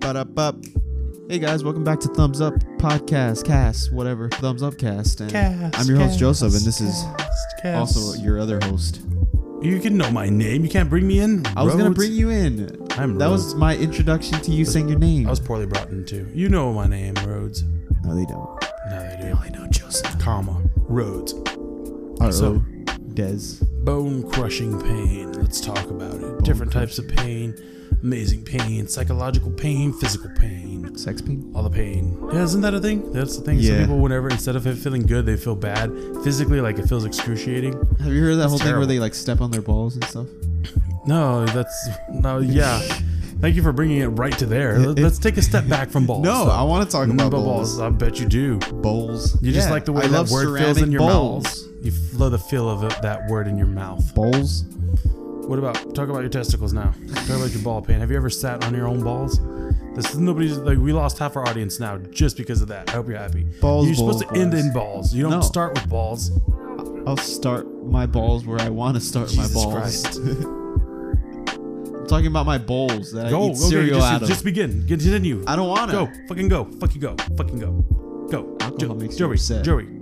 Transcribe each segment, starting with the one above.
Ba-da-ba. Hey guys, welcome back to Thumbs Up Podcast, Cast, whatever, Thumbs Up Cast. And I'm your host Joseph, and this is also your other host. You can know my name. You can't bring me in. I was gonna bring you in. That was my introduction to you saying your name. I was poorly brought in too. You know my name, Rhodes. No, they don't. No, they do. They only know Joseph. Comma Rhodes. So Des. Bone crushing pain. Let's talk about it. Different types of pain. Amazing pain, psychological pain, physical pain, Sex pain, all the pain. Yeah, isn't that a thing? That's the thing. Yeah. Some people, whenever instead of it feeling good, they feel bad physically, like it feels excruciating. Have you heard of that whole thing terrible. where they like step on their balls and stuff? No, yeah. Thank you for bringing it right to there. Let's take a step back from balls. No, I want to talk about balls. I bet you do. Bowls. You just like the way that word feels in your mouth. You love the feel of it, that word in your mouth. Bowls. What about, talk about your testicles now. Talk about your ball pain. Have you ever sat on your own balls? This is nobody's, like, we lost half our audience now just because of that. I hope you're happy. Balls. You're supposed to end in balls. You don't start with balls. I'll start my balls where I want to start Jesus my balls. Christ. I'm talking about my bowls that I eat cereal out of. Just begin. Continue. I don't want to. Go. Fucking go. Fucking go. Fucking go. Go. Alcohol makes you upset. Joey.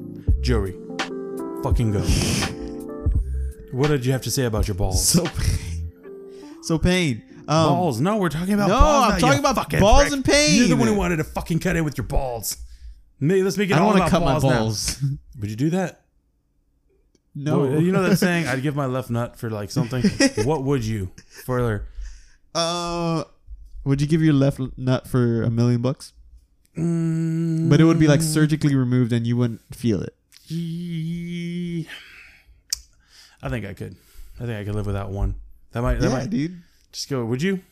Fucking go. What did you have to say about your balls? So pain. Balls. No, we're talking about no, balls. I'm talking about balls prick. and pain. You're the one who wanted to fucking cut in with your balls. Let's make it all about balls. I don't want to cut my balls. Would you do that? No. Well, you know that saying, I'd give my left nut for like something. What would you? For would you give your left nut for $1 million? But it would be like surgically removed and you wouldn't feel it. I think I could live without one. That might, dude. Just go. Would you?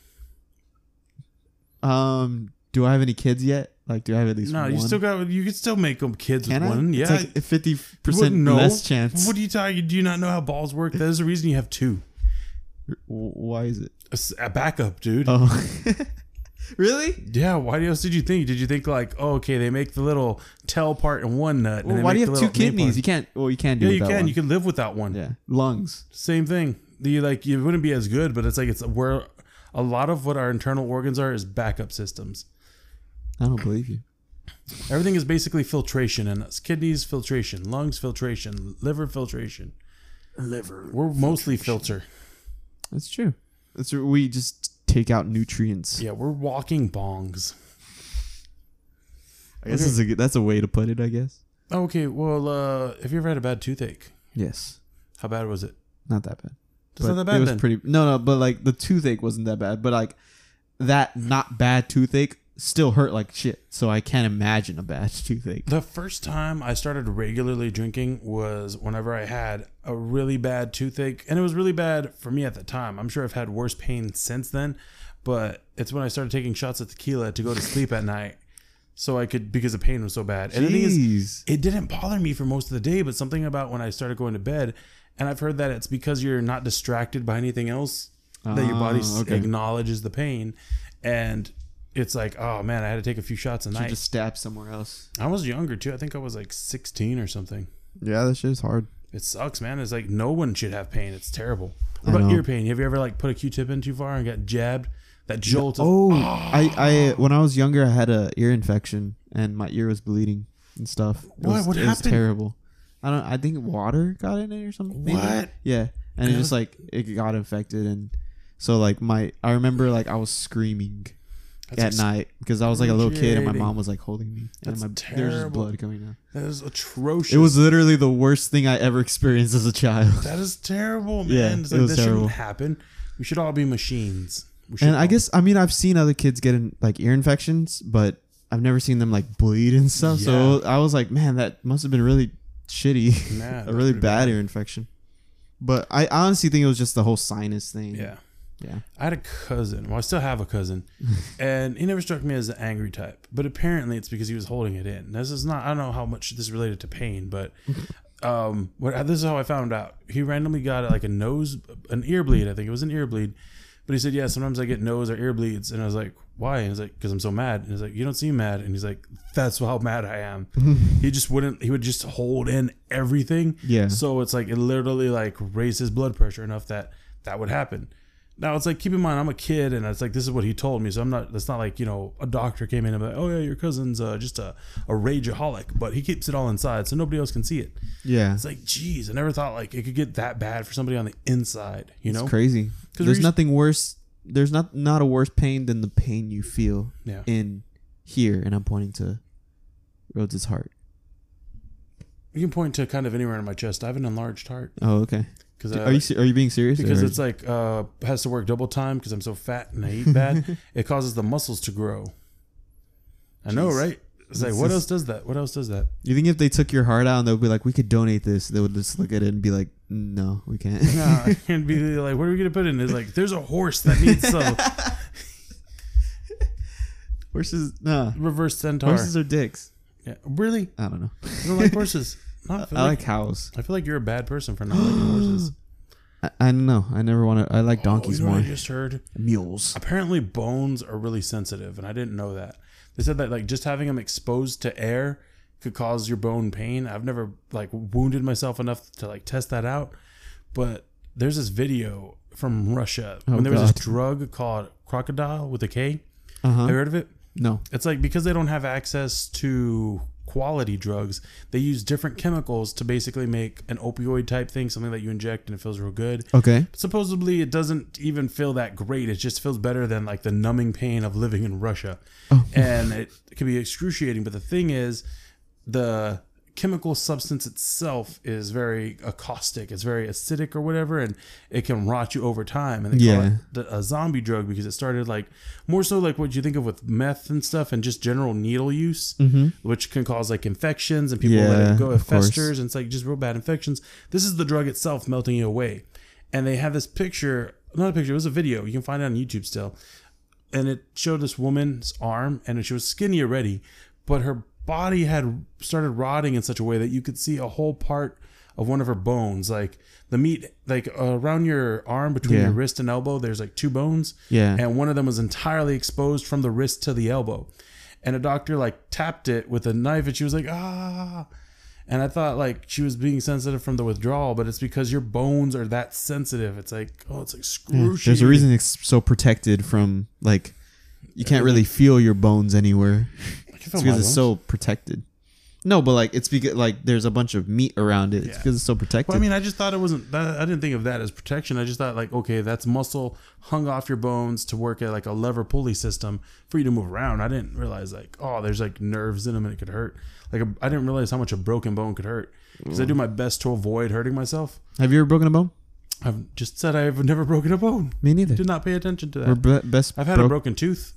Do I have any kids yet? Like, do I have at least one? No, you could still make them kids with one. Yeah. It's like a 50% less chance. What are you talking? Do you not know how balls work? There's a reason you have two. Why is it? A backup, dude. Oh. Really? Yeah. Why else did you think? Did you think like, oh, okay, they make the little tail part in one nut? Well, why do you have two kidneys? You can't. Well, you can't do. Yeah, it you without can. one. You can live without one. Yeah. Lungs. Same thing. You wouldn't be as good, but it's where a lot of what our internal organs are is backup systems. I don't believe you. Everything is basically filtration in us. Kidneys, filtration. Lungs, filtration. Liver, filtration. We're mostly filter. That's true. We just take out nutrients. Yeah, we're walking bongs. I guess that's a way to put it, I guess. Okay, well, have you ever had a bad toothache? Yes. How bad was it? Not that bad. It's not that bad. It was pretty. No, but like the toothache wasn't that bad. But like that not bad toothache still hurt like shit. So I can't imagine a bad toothache. The first time I started regularly drinking was whenever I had a really bad toothache. And it was really bad for me at the time. I'm sure I've had worse pain since then. But it's when I started taking shots of tequila to go to sleep at night. So I could, because the pain was so bad. And the thing is, it didn't bother me for most of the day. But something about when I started going to bed, and I've heard that it's because you're not distracted by anything else that your body acknowledges the pain. And it's like, oh man, I had to take a few shots a night. You just stab somewhere else. I was younger too. I think I was like 16 or something. Yeah, that shit is hard. It sucks, man. It's like no one should have pain. It's terrible. What about ear pain? Have you ever like put a Q-tip in too far and got jabbed? That jolt. I when I was younger, I had a ear infection and my ear was bleeding and stuff. What happened? It was terrible. I think water got in it or something. Maybe. What? Yeah, and it just like it got infected, and so like I remember like I was screaming at night because I was like a little kid and my mom was like holding me and there was just blood coming out. That is atrocious. It was literally the worst thing I ever experienced as a child. That is terrible, man. Yeah, it's like, it was this terrible. shouldn't happen. We should all be machines. And I guess I've seen other kids getting like ear infections, but I've never seen them like bleed and stuff. Yeah. So I was like, man, that must have been really shitty. A really bad ear infection. But I honestly think it was just the whole sinus thing. Yeah. Yeah. I had a cousin. Well, I still have a cousin. And he never struck me as the angry type. But apparently it's because he was holding it in. This is not, I don't know how much this is related to pain, but this is how I found out. He randomly got like an ear bleed. I think it was an ear bleed. But he said, yeah, sometimes I get nose or ear bleeds. And I was like, why? And he's like, because I'm so mad. And he's like, you don't seem mad. And he's like, that's how mad I am. He would just hold in everything. Yeah. So it's like, it literally like raised his blood pressure enough that would happen. Now it's like, keep in mind, I'm a kid, and it's like, this is what he told me. So I'm not. That's not like, a doctor came in and like, oh yeah, your cousin's just a rageaholic, but he keeps it all inside, so nobody else can see it. Yeah. It's like, geez, I never thought like it could get that bad for somebody on the inside. It's crazy. There's nothing worse. There's not a worse pain than the pain you feel in here, and I'm pointing to Rhodes' heart. You can point to kind of anywhere in my chest. I have an enlarged heart. Oh, okay. Are you being serious? Because it's like has to work double time because I'm so fat and I eat bad. It causes the muscles to grow. I know, right? It's like, what else does that? What else does that? You think if they took your heart out and they'll be like, we could donate this, they would just look at it and be like, no, we can't. No, and be like, what are we gonna put in? It's like, there's a horse that needs some. Horses, nah. Reverse centaur. Horses are dicks. Yeah, really? I don't know. I don't like horses. I like cows. I feel like you're a bad person for not liking horses. I don't know. I never want to. I like donkeys more. I just heard mules. Apparently, bones are really sensitive, and I didn't know that. They said that like just having them exposed to air could cause your bone pain. I've never like wounded myself enough to like test that out, but there's this video from Russia when there was this drug called Crocodile with a K. Have you heard of it? No. It's like because they don't have access to quality drugs, they use different chemicals to basically make an opioid type thing, something that you inject and it feels real good. Okay. But supposedly it doesn't even feel that great. It just feels better than like the numbing pain of living in Russia. Oh. And it can be excruciating. But the thing is, the chemical substance itself is very caustic. It's very acidic or whatever, and it can rot you over time. And they call it a zombie drug because it started like more so like what you think of with meth and stuff and just general needle use, which can cause like infections and people let it go. It festers and it's like just real bad infections. This is the drug itself melting you away. And they have this picture, not a picture, it was a video. You can find it on YouTube still. And it showed this woman's arm and she was skinny already, but her body had started rotting in such a way that you could see a whole part of one of her bones, like the meat, like around your arm between your wrist and elbow. There's like two bones, and one of them was entirely exposed from the wrist to the elbow. And a doctor like tapped it with a knife, and she was like, ah. And I thought like she was being sensitive from the withdrawal, but it's because your bones are that sensitive. It's like, oh, it's excruciating. Yeah, there's a reason it's so protected from like you can't really feel your bones anywhere. It's because it's so protected. No, but like it's because like there's a bunch of meat around it. It's because it's so protected. Well, I mean, I just thought it wasn't. I didn't think of that as protection. I just thought like, okay, that's muscle hung off your bones to work at like a lever pulley system for you to move around. I didn't realize like, oh, there's like nerves in them and it could hurt. Like I didn't realize how much a broken bone could hurt because I do my best to avoid hurting myself. Have you ever broken a bone? I've just said I've never broken a bone. Me neither. Did not pay attention to that. I've had a broken tooth.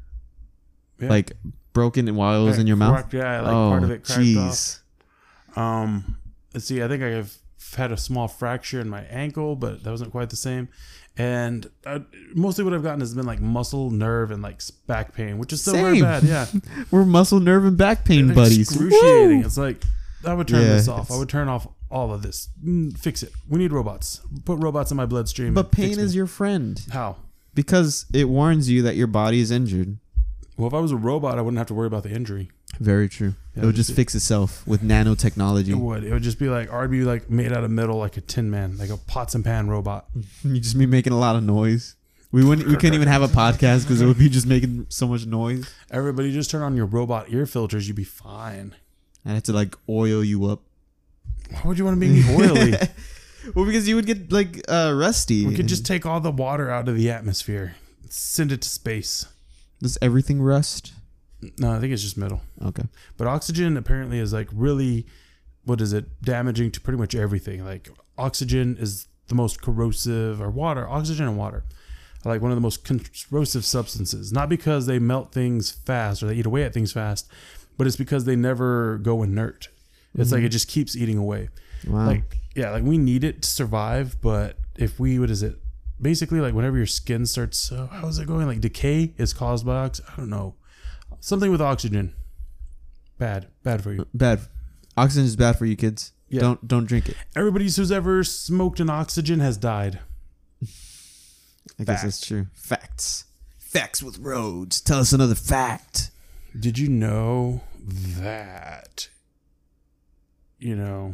Yeah. Like broken while it was in your mouth? Yeah, like part of it cracked off. Let's see, I think I've had a small fracture in my ankle, but that wasn't quite the same. And mostly what I've gotten has been like muscle, nerve, and like back pain, which is still very bad. Yeah. We're muscle, nerve, and back pain buddies. Excruciating. It's like, I would turn this off. I would turn off all of this. Fix it. We need robots. Put robots in my bloodstream. But pain is your friend. How? Because it warns you that your body is injured. Well, if I was a robot, I wouldn't have to worry about the injury. Very true. Yeah, it would just fix itself with nanotechnology. It would. It would just be like, or I'd be like made out of metal, like a Tin Man, like a pots and pan robot. You'd just be making a lot of noise. We couldn't even have a podcast because it would be just making so much noise. Everybody just turn on your robot ear filters. You'd be fine. I had to like oil you up. Why would you want to make me oily? Well, because you would get like rusty. We could just take all the water out of the atmosphere, send it to space. Does everything rust? No, I think it's just metal. Okay. But oxygen apparently is like really, damaging to pretty much everything. Like oxygen is the most corrosive, or water, oxygen and water are like one of the most corrosive substances. Not because they melt things fast or they eat away at things fast, but it's because they never go inert. It's like it just keeps eating away. Wow. Like we need it to survive, but if we, basically like whenever your skin starts, how is it going? Like decay is caused by oxygen. I don't know. Something with oxygen. Bad for you. Bad. Oxygen is bad for you, kids. Yeah. Don't drink it. Everybody who's ever smoked an oxygen has died. I guess that's true. Facts with Rhodes. Tell us another fact. Did you know that?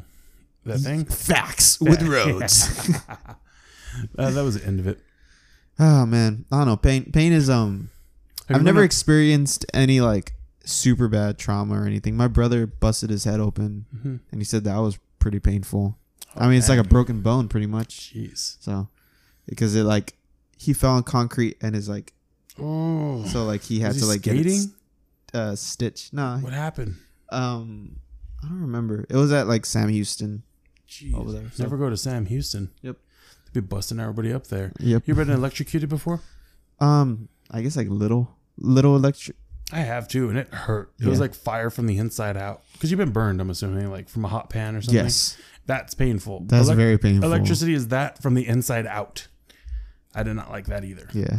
That thing? Facts with Rhodes. That was the end of it. Oh man, I don't know. Pain is I've never experienced any like super bad trauma or anything. My brother busted his head open, and he said that was pretty painful. I mean, it's like a broken bone, pretty much. Jeez. So, because it like he fell on concrete and is like, so like he had to like skating? get it stitch. No, what happened? I don't remember. It was at like Sam Houston. Jeez. Over there. So. Never go to Sam Houston. Yep. They'd be busting everybody up there. Yep. You ever been electrocuted before? I guess like little electric. I have too, and it hurt. It was like fire from the inside out. Because you've been burned, I'm assuming, like from a hot pan or something. Yes. That's painful. That's very painful. Electricity is that from the inside out. I did not like that either. Yeah.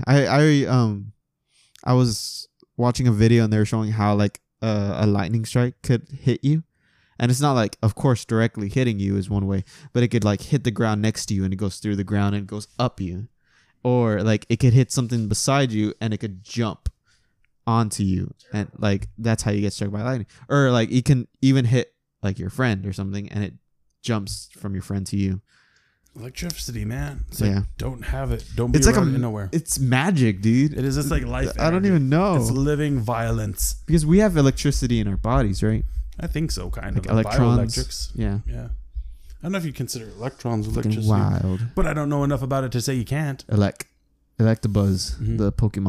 I was watching a video and they were showing how like a lightning strike could hit you. And it's not like, of course, directly hitting you is one way, but it could like hit the ground next to you and it goes through the ground and it goes up you. Or like it could hit something beside you and it could jump onto you. And like that's how you get struck by lightning. Or like it can even hit like your friend or something and it jumps from your friend to you. Electricity, man. It's like, don't have it. Don't be it's around like it nowhere. It's magic, dude. It is just like life. I don't even know. It's living violence. Because we have electricity in our bodies, right? I think so, kind like of. Electrons. Bioelectrics. Yeah. Yeah. I don't know if you consider electrons electricity. Wild. But I don't know enough about it to say you can't. Electabuzz, the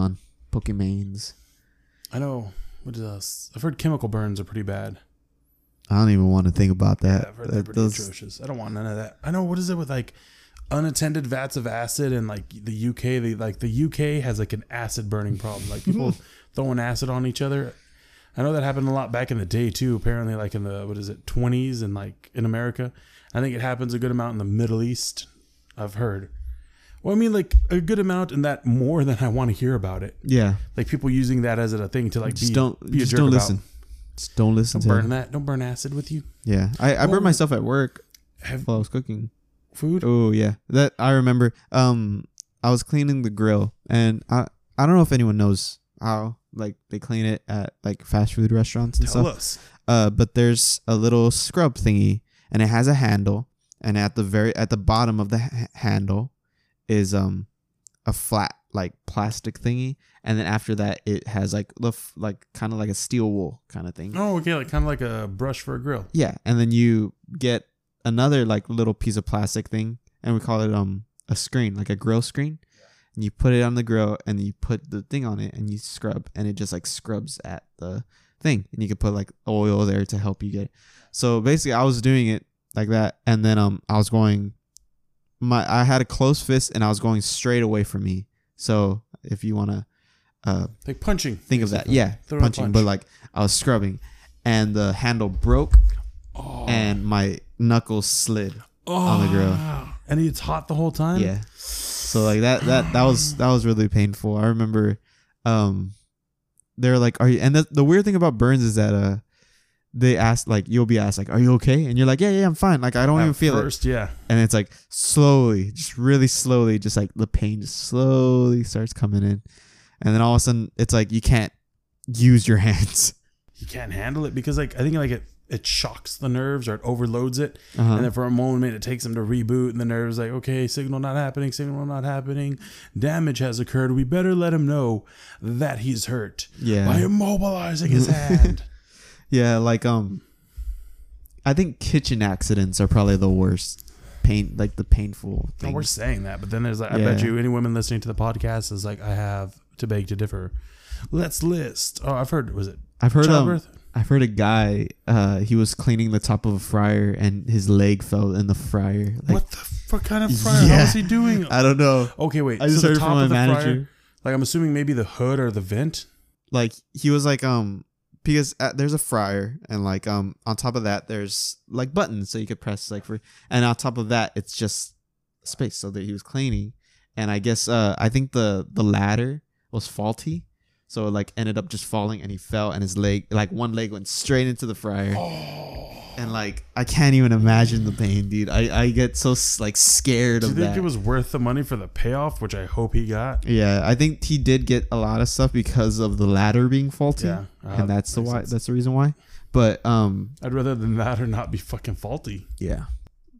Pokemons. I know. What else? I've heard chemical burns are pretty bad. I don't even want to think about that. Yeah, I've heard they're pretty atrocious. I don't want none of that. I know. What is it with like unattended vats of acid and like the UK? The UK has like an acid burning problem. Like people throwing acid on each other. I know that happened a lot back in the day too. Apparently, like in the 20s and like in America. I think it happens a good amount in the Middle East. I've heard. Well, I mean, like a good amount, and that more than I want to hear about it. Yeah, like people using that as a thing to like just be don't a jerk don't about. listen. Just don't listen. Don't burn that. Don't burn acid with you. Yeah, I burned myself at work while I was cooking food. Oh yeah, that I remember. I was cleaning the grill, and I don't know if anyone knows how like they clean it at like fast food restaurants and Tell stuff. us. But there's a little scrub thingy, and it has a handle, and at the bottom of the handle is a flat like plastic thingy, and then after that it has like kind of like a steel wool kind of thing. Oh, okay, like kind of like a brush for a grill. Yeah, and then you get another like little piece of plastic thing, and we call it a screen, like a grill screen. And you put it on the grill, and you put the thing on it, and you scrub, and it just like scrubs at the thing, and you can put like oil there to help you get it. So basically, I was doing it like that, and then I was going, I had a closed fist, and I was going straight away from me. So if you want to, like punching, think of that, yeah, punching, but like I was scrubbing, and the handle broke, and my knuckles slid on the grill, and it's hot the whole time. Yeah. So like that was really painful. I remember, they're like, "Are you?" And the weird thing about burns is that they ask like you'll be asked like, "Are you okay?" And you're like, "Yeah, I'm fine." Like I don't even feel it. Yeah. And it's like slowly, just really slowly, just like the pain just slowly starts coming in, and then all of a sudden it's like you can't use your hands. You can't handle it because like I think like it shocks the nerves or it overloads it, and then for a moment it takes them to reboot, and the nerves like, okay, signal not happening, damage has occurred, we better let him know that he's hurt by immobilizing his hand. Yeah, like I think kitchen accidents are probably the worst like the painful thing. No, we're saying that, but then there's like I bet you any women listening to the podcast is like, I have to beg to differ. Let's list. I've heard childbirth? I've heard a guy, he was cleaning the top of a fryer and his leg fell in the fryer. Like, what the fuck kind of fryer? How was he doing? I don't know. Okay, wait. I just heard from my manager. Fryer, like I'm assuming maybe the hood or the vent. Like he was like, because there's a fryer and like, on top of that, there's like buttons so you could press like and on top of that, it's just space so that he was cleaning. And I guess, I think the ladder was faulty. So it like ended up just falling and he fell and his leg, like one leg went straight into the fryer. And like, I can't even imagine the pain, dude. I get so like scared of that. Do you think it was worth the money for the payoff, which I hope he got? Yeah, I think he did get a lot of stuff because of the ladder being faulty. Yeah. And that's the reason why. But, I'd rather than that or not be fucking faulty. Yeah.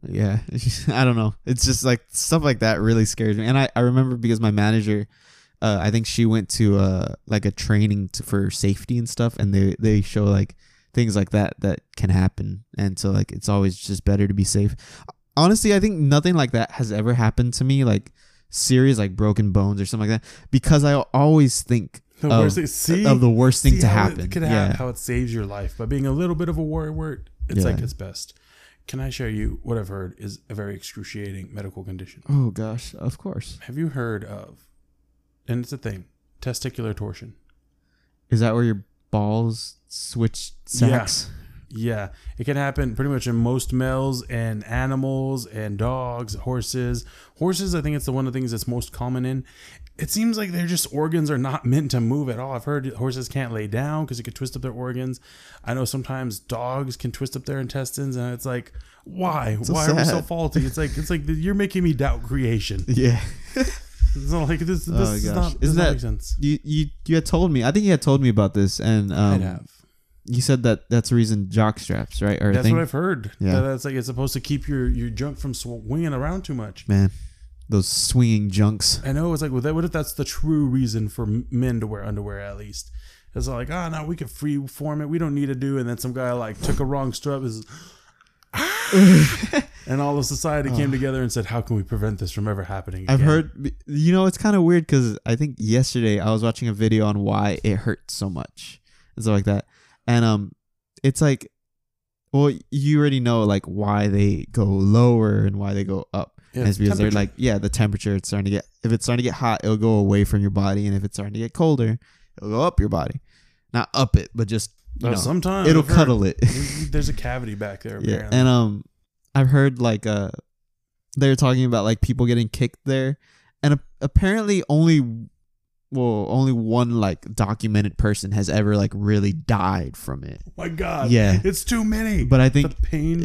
Yeah, I don't know. It's just like stuff like that really scares me. And I remember because my manager, I think she went to like a training for safety and stuff, and they show like things like that can happen, and so like it's always just better to be safe. Honestly, I think nothing like that has ever happened to me, like serious like broken bones or something like that, because I always think of the worst thing to happen. How it saves your life by being a little bit of a worrywart. It's like its best. Can I share you what I've heard is a very excruciating medical condition? Oh gosh, of course. Have you heard of, and it's a thing, testicular torsion? Is that where your balls switch sex? Yeah. It can happen pretty much in most males and animals and dogs, horses. Horses, I think it's the one of the things that's most common in. It seems like their just organs are not meant to move at all. I've heard horses can't lay down because it could twist up their organs. I know sometimes dogs can twist up their intestines, and it's like, why? Why are we so faulty? It's like you're making me doubt creation. Yeah. It's not like this does not make sense. You had told me. I think you had told me about this, and I'd have. You said that's the reason jock straps, right? Or that's what I've heard. Yeah, that's like it's supposed to keep your junk from swinging around too much. Man, those swinging junks. I know. It's like, what if that's the true reason for men to wear underwear? At least it's like, no, we can free form it. We don't need to do. And then some guy like took a wrong strap. And all of society came together and said, how can we prevent this from ever happening again? I've heard, it's kind of weird because I think yesterday I was watching a video on why it hurts so much and stuff like that. And it's like, well, you already know like why they go lower and why they go up. Yeah, and it's because they're like, the temperature, it's starting to get, if it's starting to get hot, it'll go away from your body. And if it's starting to get colder, it'll go up your body. Not up it, but just, sometimes it'll cuddle it. There's a cavity back there. Yeah. And I've heard like they're talking about like people getting kicked there, and apparently only one like documented person has ever like really died from it. Oh my God. Yeah. It's too many. But I think the pain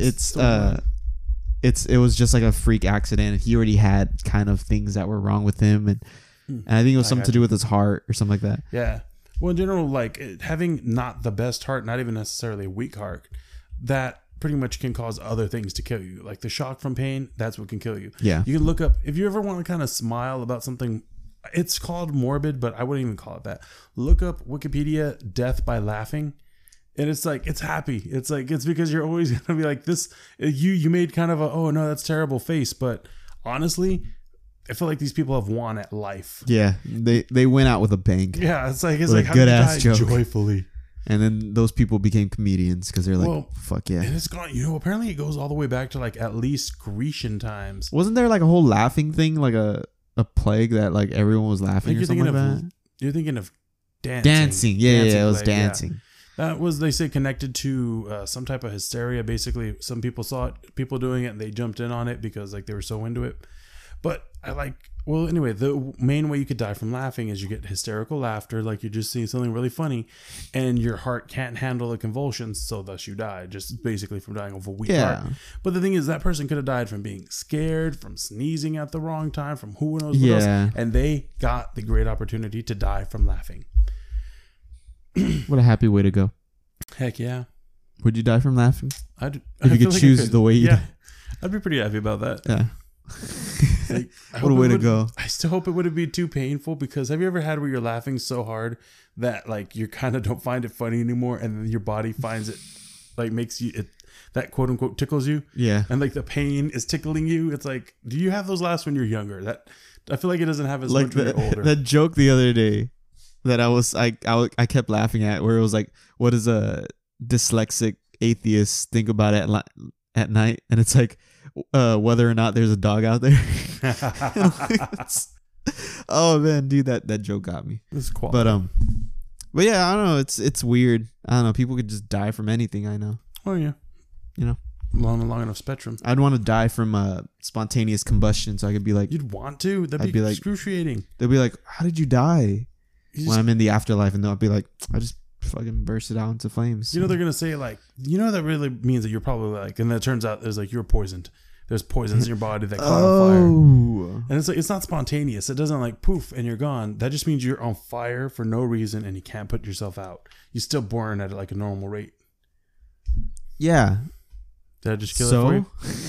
it was just like a freak accident. He already had kind of things that were wrong with him, and I think it was something to do with his heart or something like that. Yeah. Well, in general, like having not the best heart, not even necessarily a weak heart, that pretty much can cause other things to kill you. Like the shock from pain, that's what can kill you. Yeah. You can look up, if you ever want to kind of smile about something, it's called morbid, but I wouldn't even call it that. Look up Wikipedia, death by laughing. And it's like, it's happy. It's like, it's because you're always going to be like this. You made kind of a, oh no, that's terrible face. But honestly, I feel like these people have won at life. Yeah. They went out with a bang. Yeah. It's like how good ass joke. Joyfully. And then those people became comedians because they're like, fuck yeah. And it's gone, apparently it goes all the way back to like at least Grecian times. Wasn't there like a whole laughing thing, like a plague that like everyone was laughing or something like that? You're thinking of dancing. Dancing. Yeah, it was dancing. Yeah. That was, they say, connected to some type of hysteria. Basically, some people saw it, people doing it, and they jumped in on it because like they were so into it. But anyway, the main way you could die from laughing is you get hysterical laughter, like you're just seeing something really funny, and your heart can't handle the convulsions, so thus you die, just basically from dying of a weak heart. But the thing is, that person could have died from being scared, from sneezing at the wrong time, from who knows what else, and they got the great opportunity to die from laughing. What a happy way to go. Heck yeah. Would you die from laughing? If you could choose the way you die. I'd be pretty happy about that. Yeah. Like, what a way to go. I still hope it wouldn't be too painful, because have you ever had where you're laughing so hard that like you kind of don't find it funny anymore, and then your body finds it, like makes you, that quote unquote tickles you? Yeah. And like the pain is tickling you. It's like, do you have those laughs when you're younger? That I feel like it doesn't have as much when you're older. That joke the other day that I kept laughing at, where it was like, what does a dyslexic atheist think about at night? And it's like, whether or not there's a dog out there. Oh man, dude, that joke got me. It's cool. But yeah, I don't know. It's weird. I don't know. People could just die from anything. I know. Oh yeah. Long enough spectrum. I'd want to die from spontaneous combustion, so I could be like, you'd want to. That'd be excruciating. They'd be like, how did you die? When I'm in the afterlife, and they'll be like, I just fucking bursted out into flames. They're gonna say like, that really means that you're probably like, and then it turns out there's like, you're poisoned. There's poisons in your body that caught on fire. And it's like, it's not spontaneous. It doesn't like poof and you're gone. That just means you're on fire for no reason, and you can't put yourself out. You still burn at like a normal rate. Yeah. Did I just kill it for you?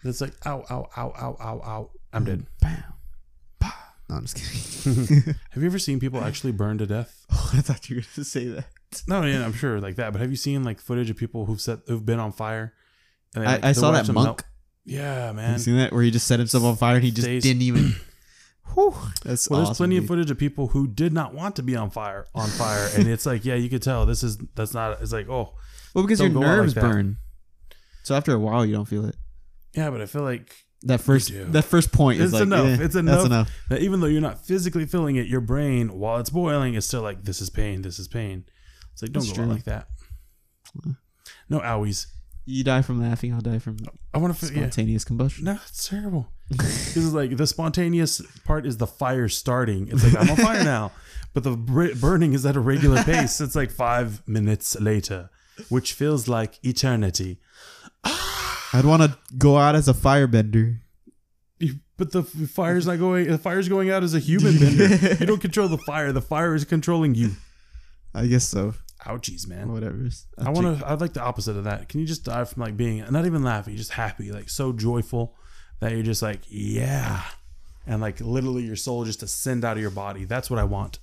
It's like, ow, ow, ow, ow, ow, ow. I'm dead. Bam. Bah. No, I'm just kidding. Have you ever seen people actually burn to death? Oh, I thought you were going to say that. No, yeah, I'm sure like that. But have you seen like footage of people who've been on fire? And I saw that monk. Yeah, man. Have you seen that where he just set himself on fire and he just didn't even. Whew, that's well, awesome, there's plenty dude. of footage of people who did not want to be on fire, and it's like, yeah, you could tell that's not. It's like, oh, well, because your don't go out nerves like that. burn. So after a while, you don't feel it. Yeah, but I feel like That first point is it's like enough. eh, It's enough, that's enough. that even though you're not physically feeling it, your brain, while it's boiling, is still like, this is pain. This is pain. It's like, don't That's go out true. like that. No owies. You die from laughing. I'll die from I want to. Yeah. spontaneous combustion. No, it's terrible. This is like the spontaneous part is the fire starting. It's like, I'm on fire now, but the burning is at a regular pace. It's like 5 minutes later, which feels like eternity. I'd want to go out as a firebender. But the fire's not going. The fire's going out as a human bender. You don't control the fire. The fire is controlling you. I guess so. Ouchies, man. Whatever. I'd like the opposite of that. Can you just die from like being not even laughing, just happy, like so joyful that you're just like, yeah, and like literally your soul just ascend out of your body. That's what I want.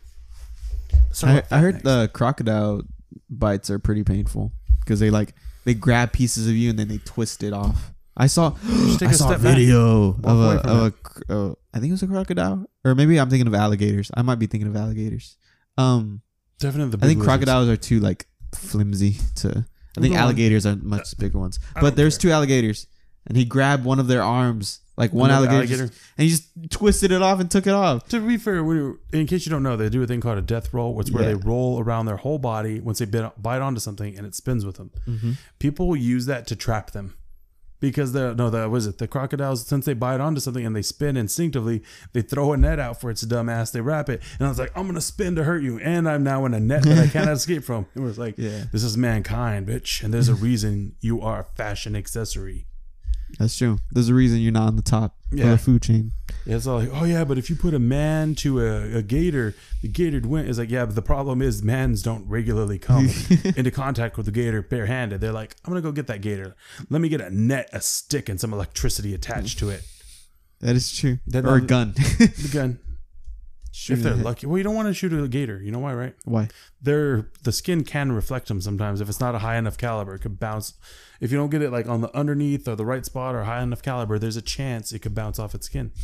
I heard the crocodile bites are pretty painful because they grab pieces of you and then they twist it off. I saw a video of a I think it was a crocodile, or maybe I'm thinking of alligators. I might be thinking of alligators. Definitely, I think crocodiles are too like flimsy to. I think alligators are much bigger ones. But there's 2 alligators, and he grabbed one of their arms, like one alligator, and he just twisted it off and took it off. To be fair, in case you don't know, they do a thing called a death roll, which is where they roll around their whole body once they bite onto something, and it spins with them. Mm-hmm. People will use that to trap them. Because the crocodiles, since they bite onto something and they spin instinctively, they throw a net out for its dumb ass. They wrap it, and I was like, I'm gonna spin to hurt you, and I'm now in a net that I cannot escape from. It was like, this is mankind, bitch, and there's a reason you are a fashion accessory. That's true. There's a reason you're not on the top of the food chain. Yeah, it's all like, oh yeah, but if you put a man to a gator, the gator'd win. It's like, yeah, but the problem is mans don't regularly come into contact with the gator barehanded. They're like, I'm gonna go get that gator. Let me get a net, a stick, and some electricity attached to it. That is true. Or a gun. The gun. Shoot if they're lucky. Well, you don't want to shoot a gator. You know why, right? Why? The skin can reflect them sometimes. If it's not a high enough caliber, it could bounce. If you don't get it like on the underneath or the right spot or high enough caliber, there's a chance it could bounce off its skin.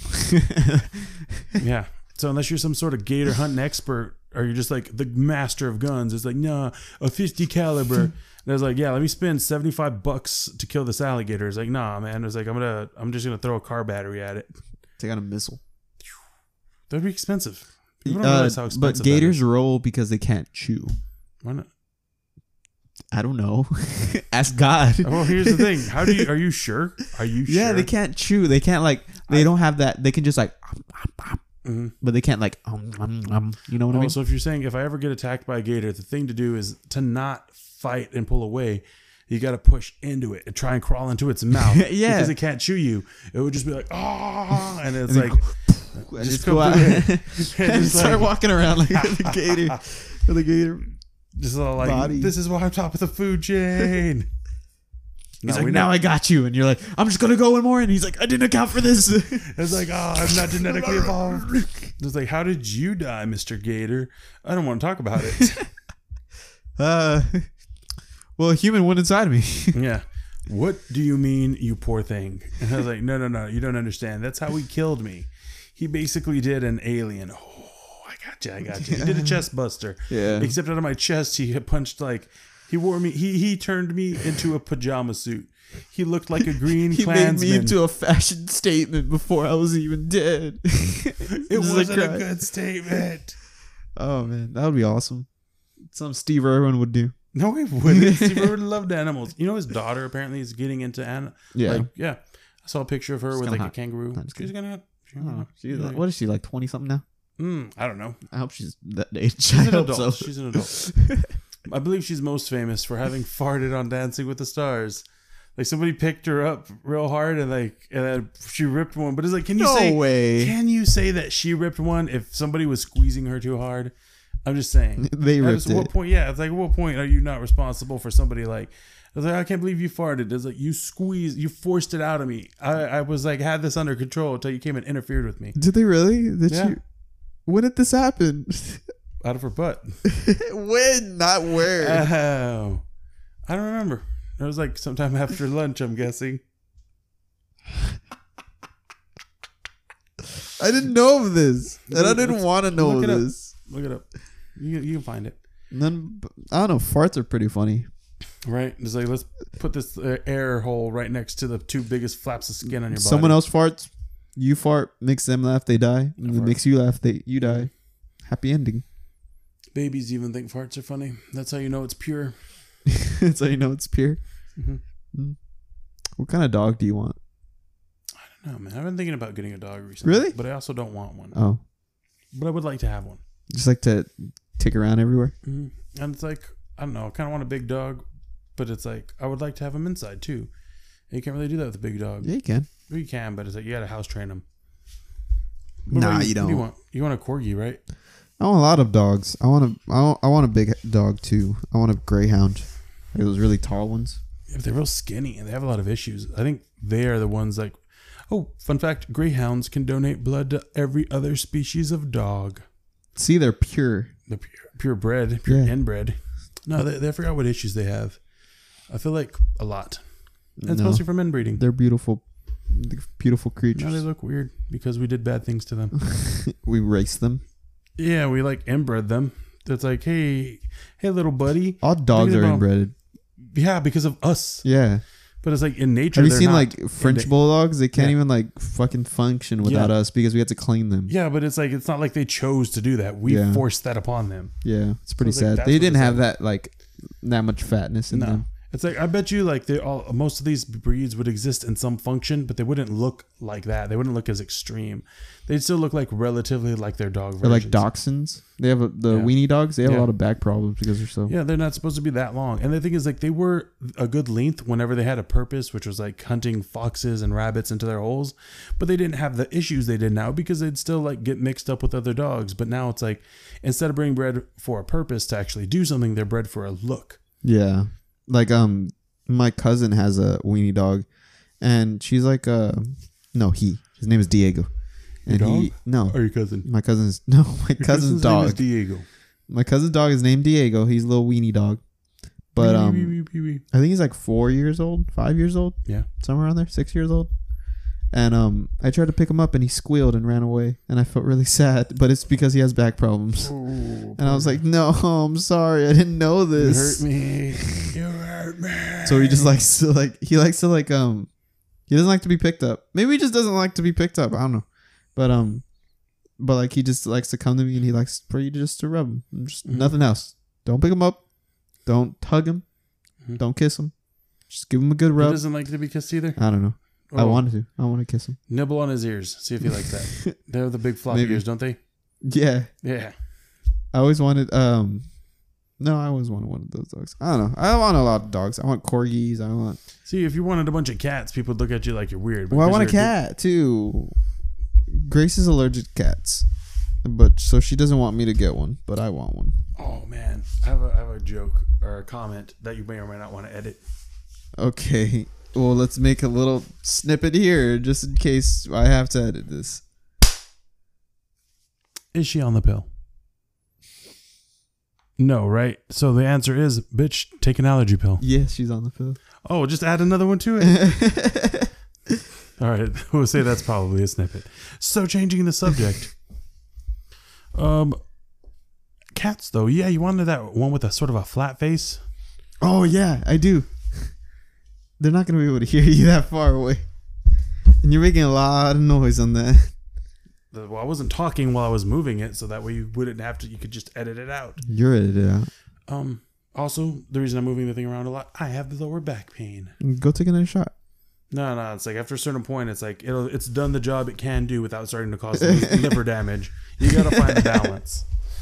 Yeah. So unless you're some sort of gator hunting expert or you're just like the master of guns, it's like, nah, a 50 caliber. And I was like, yeah, let me spend $75 to kill this alligator. It's like, nah, man. It's like, I'm just gonna throw a car battery at it. Take out a missile. That'd be expensive. People don't realize how expensive but gators roll because they can't chew. Why not? I don't know. Ask God. Well, here's the thing. Are you sure? Are you sure? Yeah, they can't chew. They can't they don't have that. They can just like, but they can't like, you know what I mean? So if you're saying if I ever get attacked by a gator, the thing to do is to not fight and pull away. You got to push into it and try and crawl into its mouth. Yeah. Because it can't chew you. It would just be like, ah, and it's like, just go out and start walking around like the gator. The gator. Just all like, body. This is why I'm top of the food chain. He's like, now I got you. And you're like, I'm just going to go in more. And he's like, I didn't account for this. It's like, oh, I'm not genetically evolved. It's like, how did you die, Mr. Gator? I don't want to talk about it. Well, a human went inside me. Yeah. What do you mean, you poor thing? And I was like, no, you don't understand. That's how he killed me. He basically did an alien. Oh, I got you. He did a chest buster. Yeah. Except out of my chest, he punched he wore me. He turned me into a pajama suit. He looked like a green Klansman. He made me into a fashion statement before I was even dead. It wasn't a good statement. Oh man, that would be awesome. Something Steve Irwin would do. No, he wouldn't. Steve Irwin loved animals. You know, his daughter apparently is getting into animals. Yeah. I saw a picture of her with like a kangaroo. She's gonna. What is she, like 20 something now? I don't know. I hope she's that age. She's an adult. She's an adult. I believe she's most famous for having farted on Dancing with the Stars. Like somebody picked her up real hard and then she ripped one. But it's like, can you say that she ripped one if somebody was squeezing her too hard? I'm just saying. They ripped it. What point? Yeah, it's like, at what point are you not responsible for somebody like was like, I can't believe you farted. It's like, you forced it out of me. I was like, had this under control until you came and interfered with me. Did they really? Yeah. When did this happen? Out of her butt. When? Not where? Oh. I don't remember. It was like sometime after lunch, I'm guessing. I didn't know of this. And I didn't want to know of this. Look it up. You can find it. Then, I don't know. Farts are pretty funny. Right? It's like, let's put this air hole right next to the two biggest flaps of skin on your body. Someone else farts. You fart. Makes them laugh. They die. And it makes you laugh. You die. Happy ending. Babies even think farts are funny. That's how you know it's pure. That's how you know it's pure. Mm-hmm. What kind of dog do you want? I don't know, man. I've been thinking about getting a dog recently. Really? But I also don't want one. Oh. But I would like to have one. Just like to tick around everywhere? Mm-hmm. And it's like, I don't know. I kind of want a big dog. But it's like, I would like to have him inside too. And you can't really do that with a big dog. Yeah, you can. Well, you can, but it's like, you got to house train them. Nah, you don't. What do you want? You want a corgi, right? I want a lot of dogs. I want a big dog too. I want a greyhound. Like those really tall ones. Yeah, but they're real skinny and they have a lot of issues. I think they are the ones like, oh, fun fact, greyhounds can donate blood to every other species of dog. See, they're pure. They're purebred, inbred. No, they forgot what issues they have. I feel like a lot. And it's mostly from inbreeding. They're beautiful creatures. No, they look weird because we did bad things to them. We raced them. Yeah, we like inbred them. It's like, hey, little buddy. All dogs are inbred. Yeah, because of us. Yeah. But it's like in nature. Have you seen like French bulldogs? They can't even like fucking function without us because we had to clean them. Yeah, but it's like, it's not like they chose to do that. We forced that upon them. Yeah, it's pretty sad. Like, they didn't have that like that much fatness in them. It's like, I bet you like most of these breeds would exist in some function, but they wouldn't look like that. They wouldn't look as extreme. They'd still look like relatively like their dog versions. They're like dachshunds. They have the weenie dogs. They have a lot of back problems because they're so. Yeah, they're not supposed to be that long. And the thing is, like, they were a good length whenever they had a purpose, which was like hunting foxes and rabbits into their holes. But they didn't have the issues they did now because they'd still like get mixed up with other dogs. But now it's like, instead of being bred for a purpose to actually do something, they're bred for a look. Yeah. Like, my cousin has a weenie dog, and she's like, his name is Diego. And or your cousin? My cousin's cousin's dog. Name is Diego. My cousin's dog is named Diego. He's a little weenie dog, but I think he's like 5 years old, yeah, somewhere around there, 6 years old. And I tried to pick him up, and he squealed and ran away, and I felt really sad. But it's because he has back problems. Ooh, and I was like, "No, I'm sorry, I didn't know this. You hurt me." So he just likes to he doesn't like to be picked up. Maybe he just doesn't like to be picked up. I don't know, but like he just likes to come to me, and he likes for you just to rub him. Just nothing else. Don't pick him up. Don't hug him. Don't kiss him. Just give him a good rub. He doesn't like to be kissed either. I don't know. I want to kiss him. Nibble on his ears. See if he likes that. They have the big floppy ears, don't they? Yeah. Yeah. I always wanted I always wanted one of those dogs. I don't know. I want a lot of dogs. I want corgis. See, if you wanted a bunch of cats, people would look at you like you're weird. Well, I want a cat too. Grace is allergic to cats. But so she doesn't want me to get one, but I want one. Oh man. I have a joke or a comment that you may or may not want to edit. Okay. Well, let's make a little snippet here just in case I have to edit this. Is she on the pill? No, right? So the answer is, bitch, take an allergy pill. Yes, she's on the pill. Oh, just add another one to it. All right, we'll say that's probably a snippet. So changing the subject. Cats though, yeah, you wanted that one with a sort of a flat face? Oh yeah, I do. They're not going to be able to hear you that far away. And you're making a lot of noise on that. Well, I wasn't talking while I was moving it, so that way you wouldn't have to, you could just edit it out. You're edited out. Also, the reason I'm moving the thing around a lot, I have the lower back pain. Go take another shot. No, it's like after a certain point, it's like it's done the job it can do without starting to cause liver damage. You got to find the balance.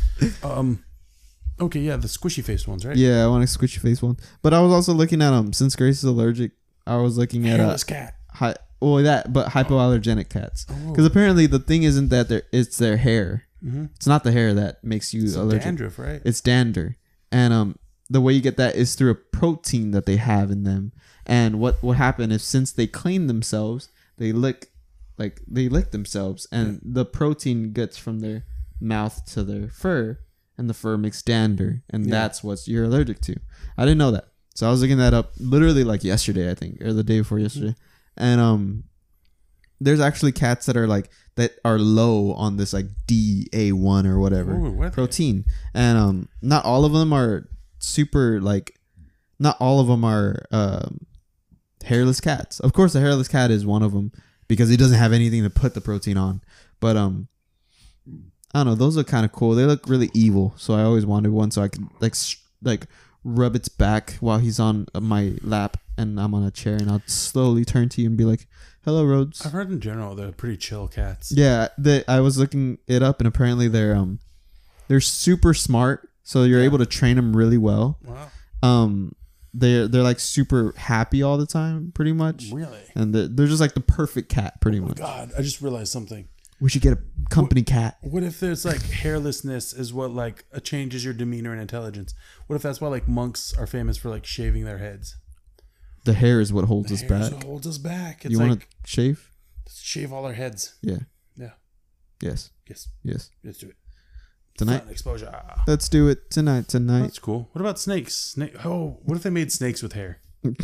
Okay, yeah, the squishy face ones, right? Yeah, I want a squishy face one. But I was also looking at since Grace is allergic, I was looking at hairless cat. Hypoallergenic cats. Because apparently the thing isn't that it's their hair. Mm-hmm. It's not the hair that makes you allergic. Dandruff, right? It's dander. And the way you get that is through a protein that they have in them. And what happened is, since they clean themselves, they lick themselves, and the protein gets from their mouth to their fur, and the fur makes dander, and that's what you're allergic to. I didn't know that, so I was looking that up literally like yesterday, I think, or the day before yesterday. And there's actually cats that are low on this like DA1 or whatever protein, and not all of them are super not all of them are hairless cats. Of course, the hairless cat is one of them because he doesn't have anything to put the protein on. But I don't know. Those are kind of cool. They look really evil, so I always wanted one so I could like rub its back while he's on my lap and I'm on a chair, and I'll slowly turn to you and be like, "Hello, Rhodes." I've heard in general they're pretty chill cats. Yeah, I was looking it up, and apparently they're super smart, so you're able to train them really well. Wow. They're like super happy all the time, pretty much. Really? And they're just like the perfect cat, pretty much. God, I just realized something. We should get a company cat. What if there's like hairlessness is what like changes your demeanor and intelligence? What if that's why like monks are famous for like shaving their heads? The hair is what holds us back. What holds us back. It's you want to shave? Shave all our heads. Yeah. Yeah. Yes. Yes. Yes. Let's do it. Tonight. Fun exposure. Let's do it tonight. That's cool. What about snakes? What if they made snakes with hair?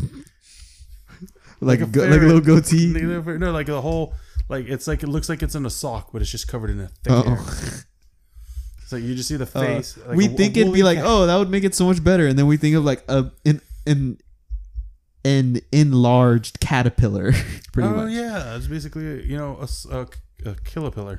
like a little goatee? No, like the whole, like it's like, it looks like it's in a sock, but it's just covered in a thick hair. It's like you just see the face. Like we think it'd be like, cat. Oh, that would make it so much better, and then we think of like an enlarged caterpillar. Pretty much. Oh yeah, it's basically a caterpillar.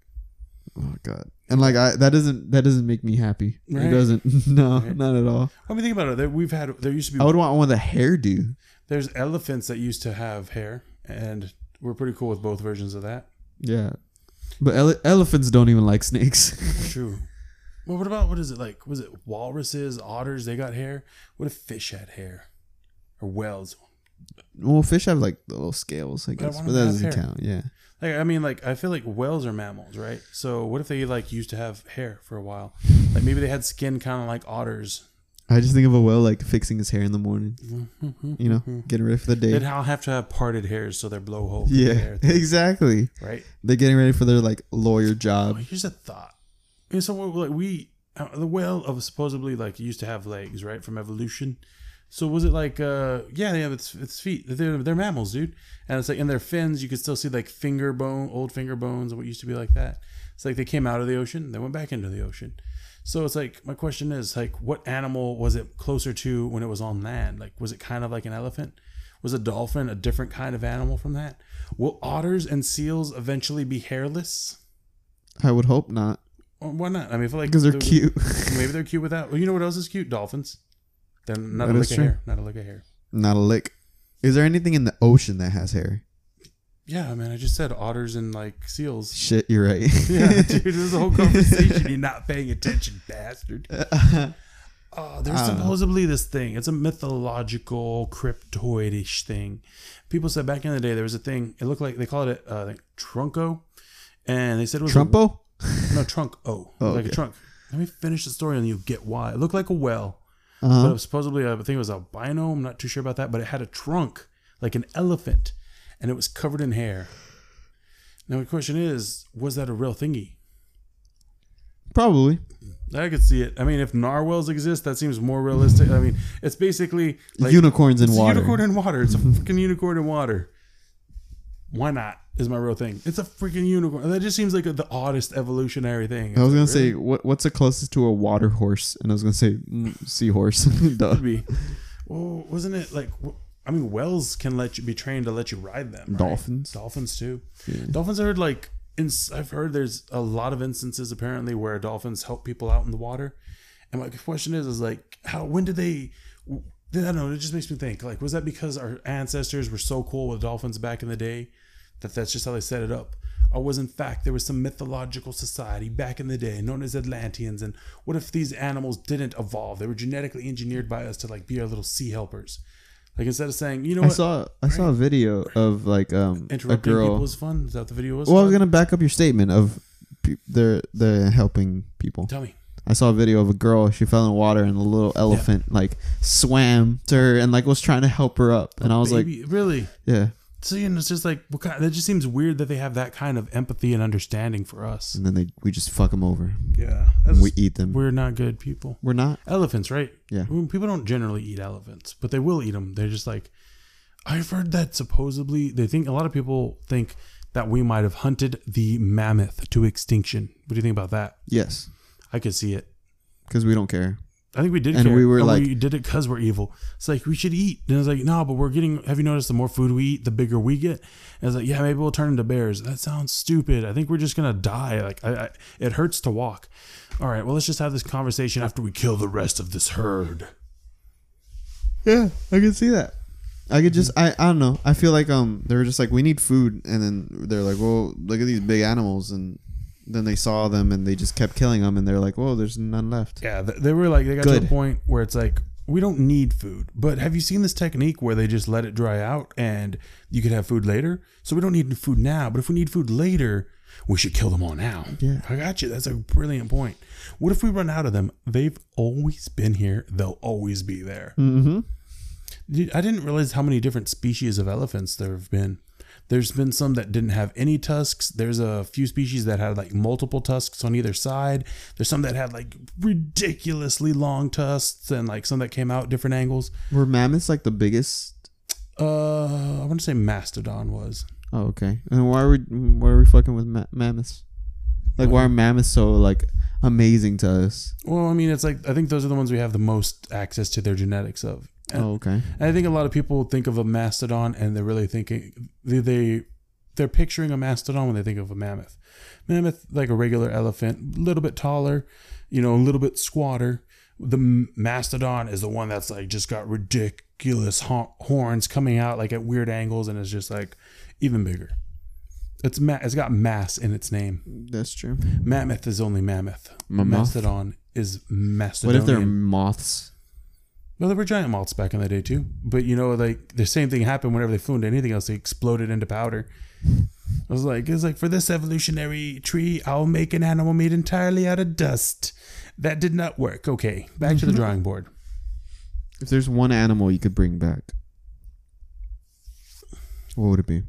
Oh god. And like that doesn't make me happy. Right. It doesn't. No, right. Not at all. I mean, think about it. There used to be. I would want one with a hairdo. There's elephants that used to have hair, and we're pretty cool with both versions of that. Yeah, but elephants don't even like snakes. True. Well, what about, what is it like? Was it walruses, otters? They got hair. What if fish had hair, or whales? Well, fish have like the little scales, I guess, but that doesn't count. Yeah. Like, I mean, like, I feel like whales are mammals, right? So what if they like used to have hair for a while? Like maybe they had skin kind of like otters. I just think of a whale like fixing his hair in the morning. You know, getting ready for the day. They'd have to have parted hairs so their blowhole. Yeah, hair exactly. Right. They're getting ready for their like lawyer job. Oh, here's a thought. So like the whale supposedly like used to have legs, right, from evolution. So was it like they have its feet. They're mammals, dude. And it's like in their fins you could still see like old finger bones and what used to be like that. It's like they came out of the ocean, they went back into the ocean. So it's like, my question is like, what animal was it closer to when it was on land? Like, was it kind of like an elephant? Was a dolphin a different kind of animal from that? Will otters and seals eventually be hairless? I would hope not. Or why not? I mean, I feel like because they're cute. Maybe they're cute without. Well, you know what else is cute? Dolphins. They're not a lick of hair. Not a lick of hair. Not a lick. Is there anything in the ocean that has hair? Yeah, man. I just said otters and like seals. Shit, you're right. Yeah, dude. There's a whole conversation. You're not paying attention, bastard. There's supposedly this thing. It's a mythological cryptoid-ish thing. People said back in the day there was a thing. It looked like they called it like Trunko, and they said it was Trumpo. No, Trunk. Oh, like okay. A trunk. Let me finish the story and you'll get why. It looked like a well. But it was supposedly, I think it was albino. I'm not too sure about that, but it had a trunk like an elephant, and it was covered in hair. Now the question is, was that a real thingy? Probably. I could see it. I mean, if narwhals exist, that seems more realistic. I mean, it's basically like unicorns in water. Unicorn in water. It's a freaking unicorn in water. Why not? Is my real thing. It's a freaking unicorn. That just seems like the oddest evolutionary thing. I was gonna say, what's the closest to a water horse? And I was gonna say seahorse. Could be. Well, wasn't it like? I mean, whales can be trained to let you ride them. Right? Dolphins too. Yeah. Dolphins. I heard I've heard there's a lot of instances apparently where dolphins help people out in the water. And my question is like, when did they? I don't know. It just makes me think. Like, was that because our ancestors were so cool with dolphins back in the day? That's just how they set it up. Or was in fact there was some mythological society back in the day known as Atlanteans, and what if these animals didn't evolve? They were genetically engineered by us to like be our little sea helpers. Like instead of saying, you know what? I saw a video of like interrupting a girl. People was fun. Is that what the video was? Well, I was gonna back up your statement of they're helping people. Tell me. I saw a video of a girl. She fell in water, and the little elephant like swam to her and like was trying to help her up. And I was like, really? Yeah. So it's just like that just seems weird that they have that kind of empathy and understanding for us. And then we just fuck them over. Yeah, and we eat them. We're not good people. We're not elephants, right? Yeah. I mean, people don't generally eat elephants, but they will eat them. They're just like, I've heard that supposedly a lot of people think that we might have hunted the mammoth to extinction. What do you think about that? Yes, I could see it because we don't care. I think we did, and care. we were like, we did it because we're evil. It's like we should eat. And I was like, no, but we're getting. Have you noticed the more food we eat, the bigger we get? And I was like, yeah, maybe we'll turn into bears. That sounds stupid. I think we're just gonna die. Like, it hurts to walk. All right, well, let's just have this conversation after we kill the rest of this herd. Yeah, I can see that. I could just, I don't know. I feel like they were just like, we need food, and then they're like, well, look at these big animals, and then they saw them and they just kept killing them, and they're like, whoa, there's none left. Yeah, they were like, they got to a point where it's like, we don't need food. But have you seen this technique where they just let it dry out and you could have food later? So we don't need food now, but if we need food later, we should kill them all now. Yeah, I got you. That's a brilliant point. What if we run out of them? They've always been here. They'll always be there. Mm-hmm. I didn't realize how many different species of elephants there have been. There's been some that didn't have any tusks. There's a few species that had like multiple tusks on either side. There's some that had like ridiculously long tusks, and like some that came out different angles. Were mammoths like the biggest? I want to say mastodon was. Oh, okay. And why are we fucking with mammoths? Like, why are mammoths so like amazing to us? Well, I mean, it's like I think those are the ones we have the most access to their genetics of. And, okay. And I think a lot of people think of a mastodon and they're really thinking they're picturing a mastodon when they think of a mammoth. Mammoth, like a regular elephant, a little bit taller, a little bit squatter. The mastodon is the one that's like just got ridiculous horns coming out like at weird angles, and it's just like even bigger. It's got mass in its name. That's true. Mammoth is only mammoth. Mastodon is Macedonian. What if they're moths? Well, there were giant moths back in the day too. But like the same thing happened whenever they flew into anything else. They exploded into powder. It's like for this evolutionary tree, I'll make an animal made entirely out of dust. That did not work. Okay, back to the drawing board. If there's one animal you could bring back, what would it be?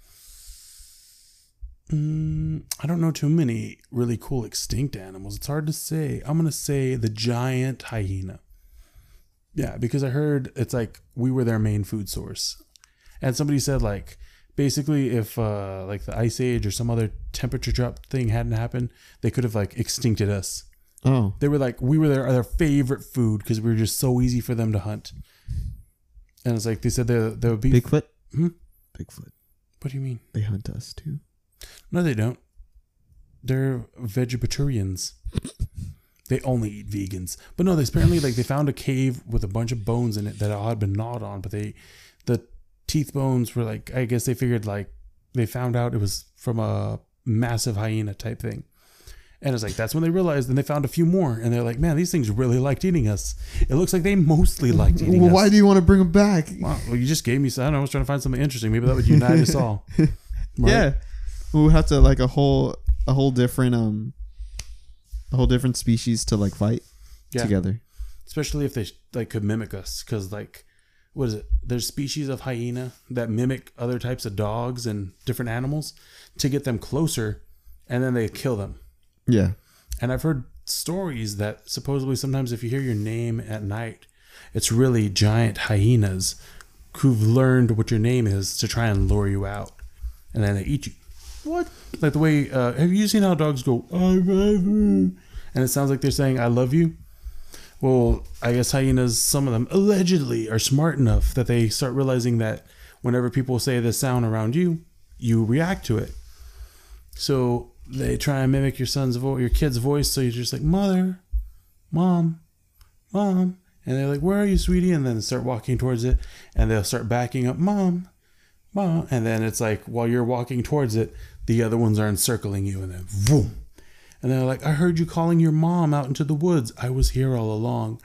I don't know too many really cool extinct animals. It's hard to say. I'm going to say the giant hyena. Yeah, because I heard it's like we were their main food source. And somebody said like basically if like the ice age or some other temperature drop thing hadn't happened, they could have like extincted us. Oh. They were like we were their favorite food because we were just so easy for them to hunt. And it's like they said there would be Bigfoot? Bigfoot. What do you mean? They hunt us too. No, they don't. They're vegetarians. They only eat vegans. But no, they apparently like they found a cave with a bunch of bones in it that had been gnawed on, but the teeth bones were like, I guess they figured like they found out it was from a massive hyena type thing. And it's like that's when they realized, and they found a few more, and they're like, man, these things really liked eating us. It looks like they mostly liked eating us. Why do you want to bring them back? Well, you just gave me, I don't know, I was trying to find something interesting. Maybe that would unite us all. Right? Yeah. We would have to like a whole different species to like fight together. Especially if they like could mimic us, because like, what is it? There's species of hyena that mimic other types of dogs and different animals to get them closer, and then they kill them. Yeah. And I've heard stories that supposedly sometimes if you hear your name at night, it's really giant hyenas who've learned what your name is to try and lure you out, and then they eat you. What? Like the way, have you seen how dogs go, I love you? And it sounds like they're saying, I love you. Well, I guess hyenas, some of them allegedly are smart enough that they start realizing that whenever people say this sound around you, you react to it. So they try and mimic your your kid's voice. So you're just like, mother, mom. And they're like, where are you, sweetie? And then they start walking towards it, and they'll start backing up, mom. And then it's like, while you're walking towards it, the other ones are encircling you, and then boom. And they're like, I heard you calling your mom out into the woods. I was here all along.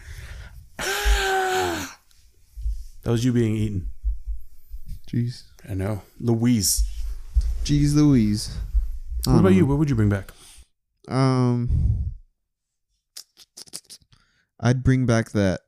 Ah! That was you being eaten. Jeez. I know. Louise. Jeez Louise. What about you? What would you bring back? I'd bring back that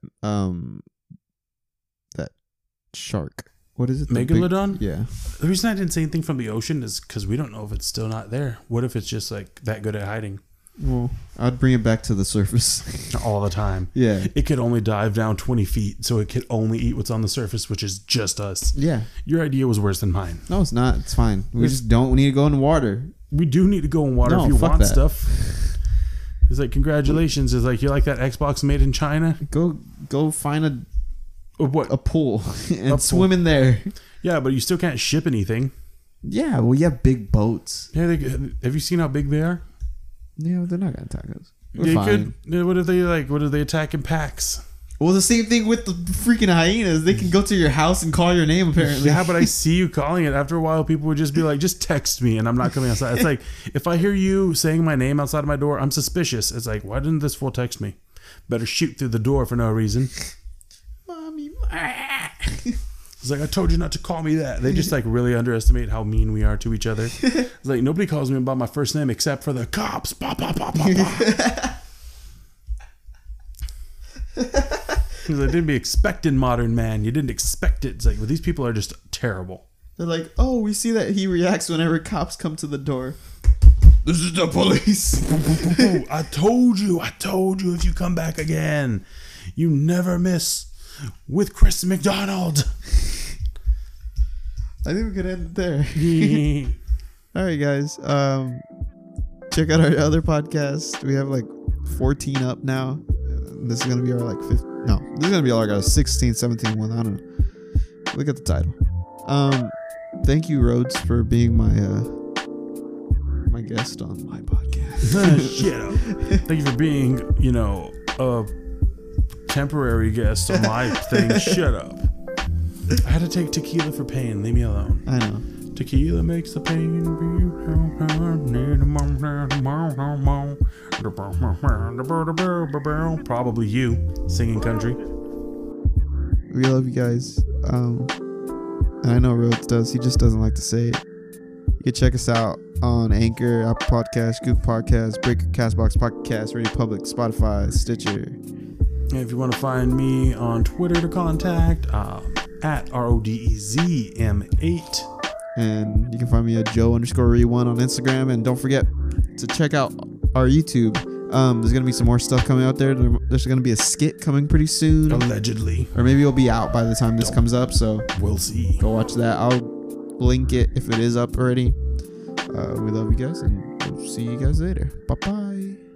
shark. What is it? Megalodon? Yeah. The reason I didn't say anything from the ocean is because we don't know if it's still not there. What if it's just like that good at hiding? Well, I'd bring it back to the surface. All the time. Yeah. It could only dive down 20 feet, so it could only eat what's on the surface, which is just us. Yeah. Your idea was worse than mine. No, it's not. It's fine. We just don't need to go in the water. We do need to go in water if you want that. Stuff. It's like, congratulations. It's like, you like that Xbox made in China? Go find a pool and swim in there. Yeah, but you still can't ship anything. Yeah, well, you have big boats. Yeah, have you seen how big they are? Yeah, they're not gonna attack us. We're fine. What if they attack in packs? Well, the same thing with the freaking hyenas. They can go to your house and call your name, apparently. Yeah, but I see you calling it. After a while, people would just be like, just text me, and I'm not coming outside. It's like, if I hear you saying my name outside of my door, I'm suspicious. It's like, why didn't this fool text me? Better shoot through the door for no reason. Mommy. It's like, I told you not to call me that. They just like really underestimate how mean we are to each other. It's like, nobody calls me by my first name except for the cops. Bah, bah, bah, bah, bah. Because I didn't be expecting modern man. You didn't expect it. It's like, well, these people are just terrible. They're like, oh, we see that he reacts whenever cops come to the door. This is the police. I told you if you come back again, you never miss with Chris McDonald. I think we could end it there. All right, guys. Check out our other podcast. We have like 14 up now. This is gonna be our like 5th. No, this is gonna be like our 16th, 17th one. I don't know. Look at the title. Thank you, Rhodes, for being my guest on my podcast. Shut up. Thank you for being, a temporary guest on my thing. Shut up. I had to take tequila for pain. Leave me alone. I know. Tequila makes the pain. Probably you singing country. We love you guys. And I know Rhodes does. He just doesn't like to say it. You can check us out on Anchor, Apple Podcasts, Google Podcasts, Breaker, CastBox, Pocket Cast, Radio Public, Spotify, Stitcher. And if you want to find me on Twitter to contact, at RODEZM8. And you can find me at Joe_Re1 on Instagram. And don't forget to check out our YouTube. There's going to be some more stuff coming out there. There's going to be a skit coming pretty soon. Allegedly. Or maybe it'll be out by the time this comes up. So we'll see. Go watch that. I'll link it if it is up already. We love you guys, and we'll see you guys later. Bye-bye.